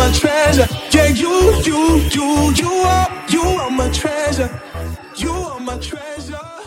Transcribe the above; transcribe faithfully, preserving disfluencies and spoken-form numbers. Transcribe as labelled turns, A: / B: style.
A: my treasure. Yeah, you, you, you, you are, you are my treasure. You are my treasure.